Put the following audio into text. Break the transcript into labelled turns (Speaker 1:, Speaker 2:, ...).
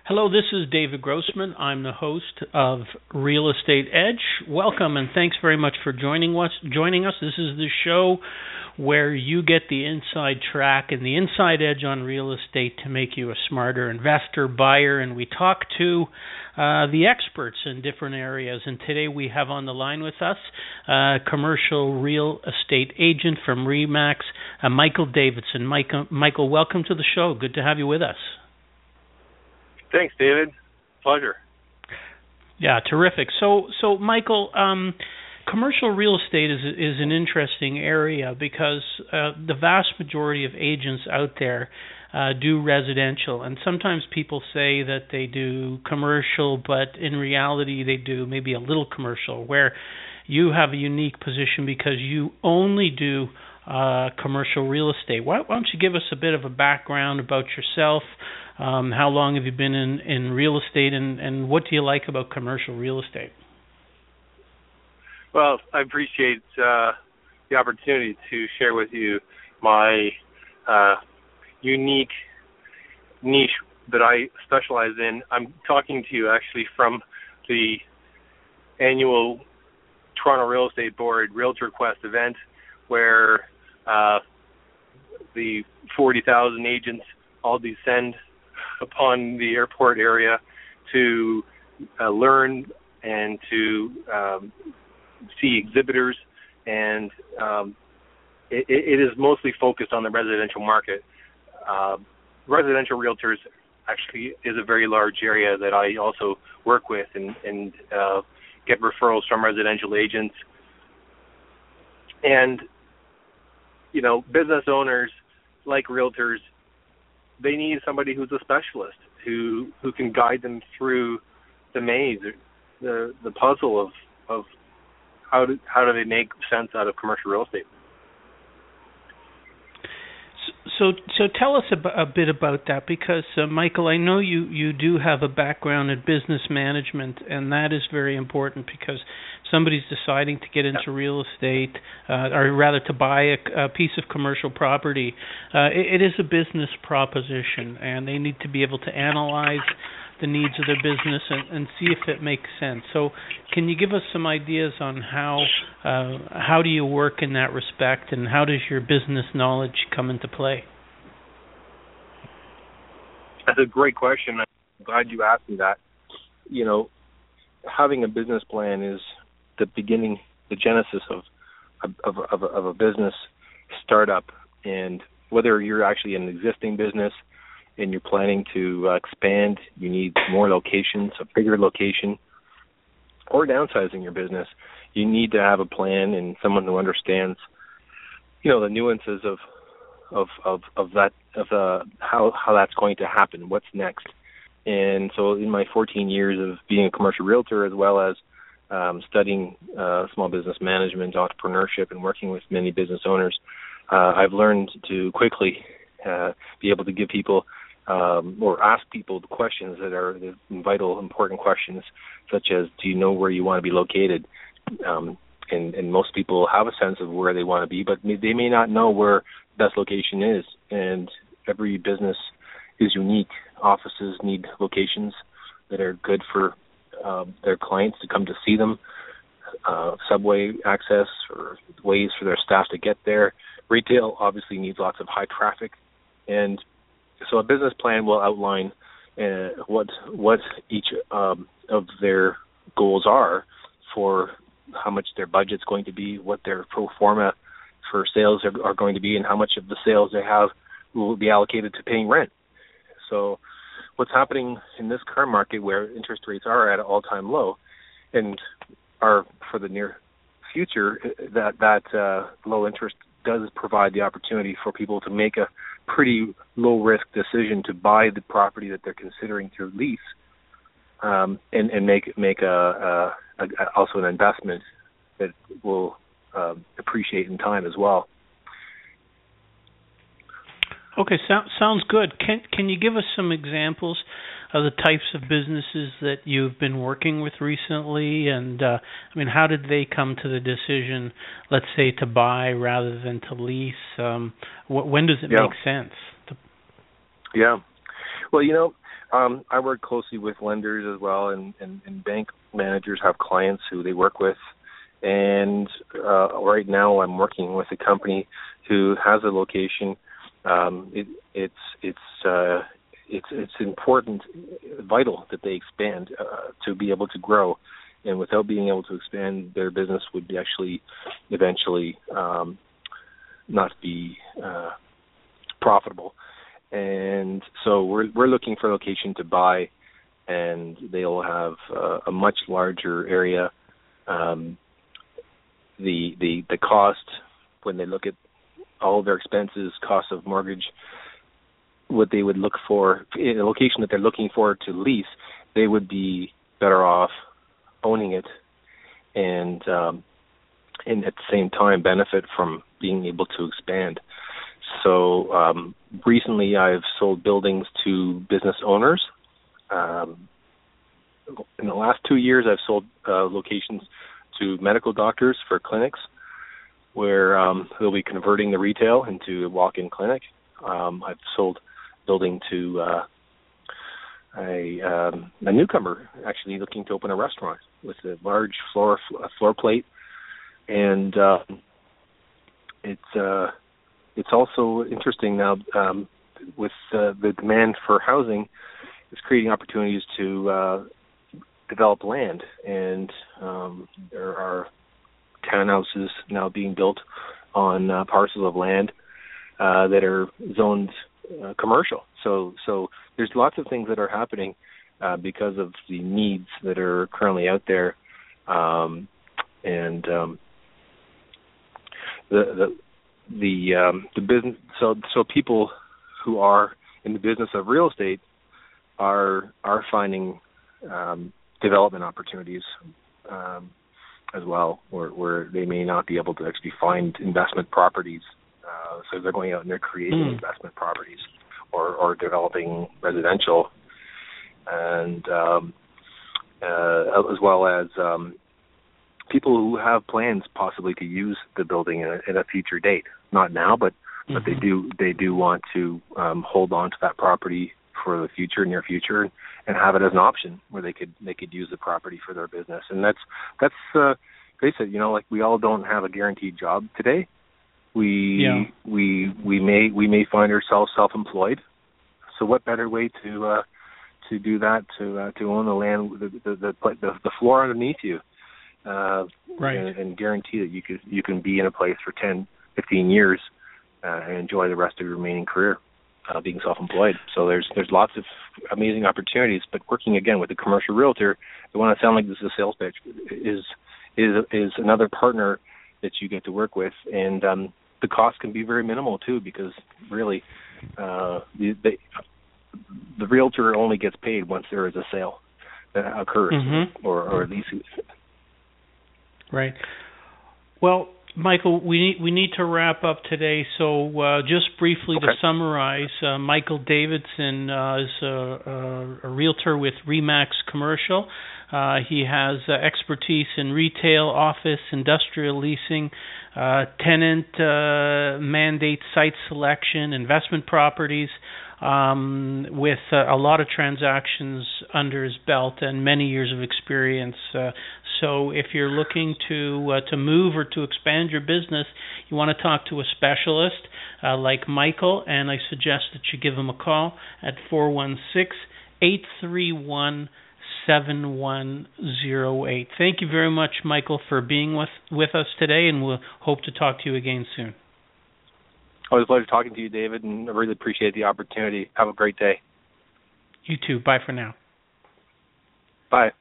Speaker 1: Hello, this is David Grossman. I'm the host of Real Estate Edge. Welcome and thanks very much for joining us. This is the show where you get the inside track and the inside edge on real estate to make you a smarter investor, buyer, and we talk to the experts in different areas. And today we have on the line with us a commercial real estate agent from RE/MAX, Michael Davidson. Michael, welcome to the show. Good to have you with us.
Speaker 2: Thanks, David. Pleasure.
Speaker 1: Yeah, terrific. So Michael, commercial real estate is an interesting area because the vast majority of agents out there do residential, and sometimes people say that they do commercial, but in reality they do maybe a little commercial, where you have a unique position because you only do commercial real estate. Why don't you give us a bit of a background about yourself? How long have you been in real estate, and what do you like about commercial real estate?
Speaker 2: Well, I appreciate the opportunity to share with you my unique niche that I specialize in. I'm talking to you actually from the annual Toronto Real Estate Board Realtor Quest event, where the 40,000 agents all descend upon the airport area to learn and to see exhibitors, and it is mostly focused on the residential market. Residential realtors actually is a very large area that I also work with and get referrals from residential agents. And, you know, business owners like realtors, they need somebody who's a specialist, who can guide them through the maze, the puzzle of how do they make sense out of commercial real estate.
Speaker 1: So tell us a bit about that, because Michael, I know you do have a background in business management, and that is very important because somebody's deciding to get into real estate, or rather to buy a piece of commercial property. It is a business proposition, and they need to be able to analyze the needs of their business and see if it makes sense. So can you give us some ideas on how do you work in that respect, and how does your business knowledge come into play?
Speaker 2: That's a great question. I'm glad you asked me that. You know, having a business plan is the beginning, the genesis of a business startup. And whether you're actually an existing business and you're planning to expand, you need more locations, a bigger location, or downsizing your business, you need to have a plan and someone who understands, you know, the nuances of how that's going to happen, what's next. And so in my 14 years of being a commercial realtor, as well as studying small business management, entrepreneurship, and working with many business owners, I've learned to quickly be able to give people or ask people the questions that are the vital, important questions, such as, do you know where you want to be located? And most people have a sense of where they want to be, but they may not know where the best location is. And every business is unique. Offices need locations that are good for their clients to come to see them, subway access or ways for their staff to get there. Retail obviously needs lots of high traffic. And so a business plan will outline what each of their goals are, for how much their budget's going to be, what their pro forma for sales are going to be, and how much of the sales they have will be allocated to paying rent. So what's happening in this current market, where interest rates are at an all-time low and are for the near future, that low interest does provide the opportunity for people to make a pretty low-risk decision to buy the property that they're considering to lease, and make also an investment that will appreciate in time as well.
Speaker 1: Okay, sounds good. Can you give us some examples of the types of businesses that you've been working with recently? And I mean, how did they come to the decision, let's say, to buy rather than to lease? When does it make sense?
Speaker 2: Yeah. Well, I work closely with lenders as well, and bank managers have clients who they work with. And right now I'm working with a company who has a location. It's important, vital that they expand to be able to grow. And without being able to expand, their business would be actually eventually not be profitable. And so we're looking for a location to buy, and they'll have a much larger area. The cost, when they look at all of their expenses, cost of mortgage, what they would look for in a location that they're looking for to lease, they would be better off owning it, and at the same time benefit from being able to expand. So recently I've sold buildings to business owners. In the last 2 years I've sold locations to medical doctors for clinics where they'll be converting the retail into a walk-in clinic. I've sold building to a newcomer actually looking to open a restaurant with a large floor plate, and it's also interesting now with the demand for housing. It's creating opportunities to develop land, and there are townhouses now being built on parcels of land that are zoned commercial. So there's lots of things that are happening because of the needs that are currently out there, and the business. So people who are in the business of real estate are finding development opportunities as well, where they may not be able to actually find investment properties. So they're going out and they're creating investment properties or developing residential, and as well as people who have plans possibly to use the building at a future date. Not now, but they do want to hold on to that property for the future, near future, and have it as an option where they could use the property for their business. And that's face it, like we all don't have a guaranteed job today. We may find ourselves self-employed. So what better way to do that, to own the land, the floor underneath you, right, and guarantee that you can be in a place for 10, 15 years and enjoy the rest of your remaining career being self-employed. So there's lots of amazing opportunities. But working again with a commercial realtor, the one that sounds like this is a sales pitch, is another partner that you get to work with, and the cost can be very minimal too, because really the realtor only gets paid once there is a sale that occurs, or at least.
Speaker 1: Right. Well, Michael, we need to wrap up today, so just briefly to summarize, Michael Davidson is a realtor with RE/MAX Commercial. He has expertise in retail, office, industrial leasing, tenant mandate, site selection, investment properties, with a lot of transactions under his belt and many years of experience. So if you're looking to move or to expand your business, you want to talk to a specialist like Michael, and I suggest that you give him a call at 416-831-7108. Thank you very much, Michael, for being with us today, and we'll hope to talk to you again soon.
Speaker 2: It was a pleasure talking to you, David, and I really appreciate the opportunity. Have a great day.
Speaker 1: You too. Bye for now.
Speaker 2: Bye.